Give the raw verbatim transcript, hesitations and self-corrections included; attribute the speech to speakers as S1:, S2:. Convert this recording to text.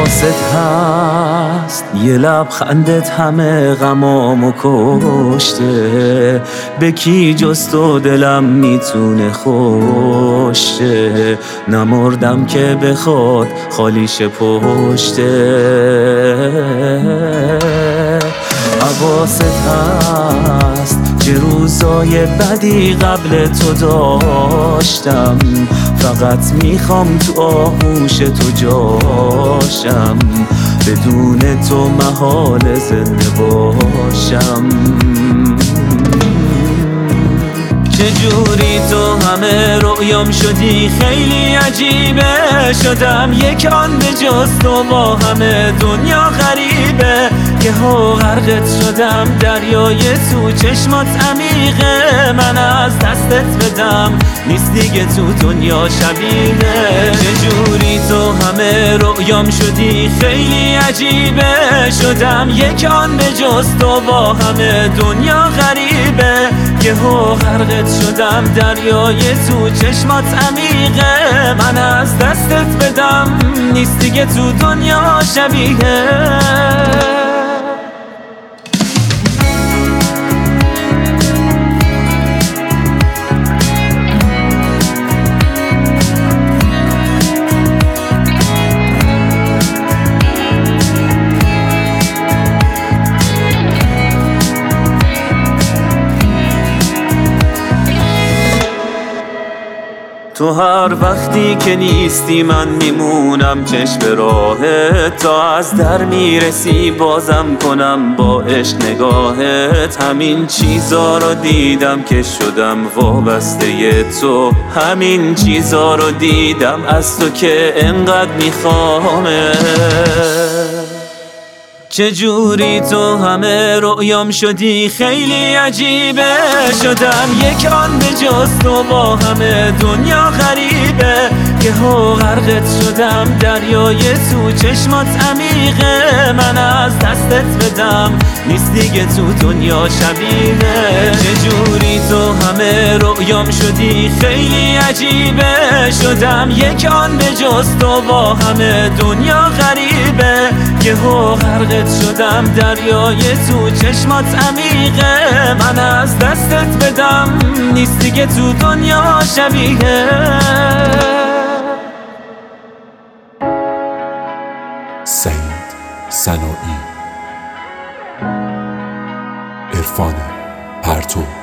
S1: حواست هست یه لبخندت همه غمامو کشته، به کی جز تو دلم میتونه خوشه، نمردم که بخواد خالیش پشته. حواست هست چه روزای بدی قبل تو داشتم، فقط میخوام تو آغوش تو جاشم، بدون تو محال زنده باشم. چجوری تو همه رویام شدی خیلی عجیبه، شدم یک آن به جز تو با همه دنیا غریبه، که ها غرقت شدم دریای تو چشمات عمیقه، من از دستت بدم نیست دیگه تو دنیا شبیه. چجوری تو همه رویام شدی خیلی عجیبه، شدم یک آن به جز تو با همه دنیا غریبه، که ها غرقت شدم دریای تو چشمات عمیقه، من از دستت بدم نیست دیگه تو دنیا شبیه. تو هر وقتی که نیستی من میمونم چشم به راهت، تا از در میرسی بازم کنم با عشق نگاهت، همین چیزا رو دیدم که شدم وابسته تو، همین چیزا رو دیدم از تو که انقدر میخوامت. چجوری تو همه رویام شدی خیلی عجیبه، شدم یک آن به جز تو با همه دنیا غریبه، که ها غرقت شدم دریای تو چشمات عمیقه، من از دستت بدم نیست دیگه تو دنیا شبیه. چجوری تو همه رویام شدی خیلی عجیبه، شدم یک آن به جز تو با همه دنیا غریبه، که ها غرقت شدم دریای تو چشمات عمیقه، من از دستت بدم نیست دیگه تو دنیا شبیه.
S2: سعید سنایی، عرفان پرتو.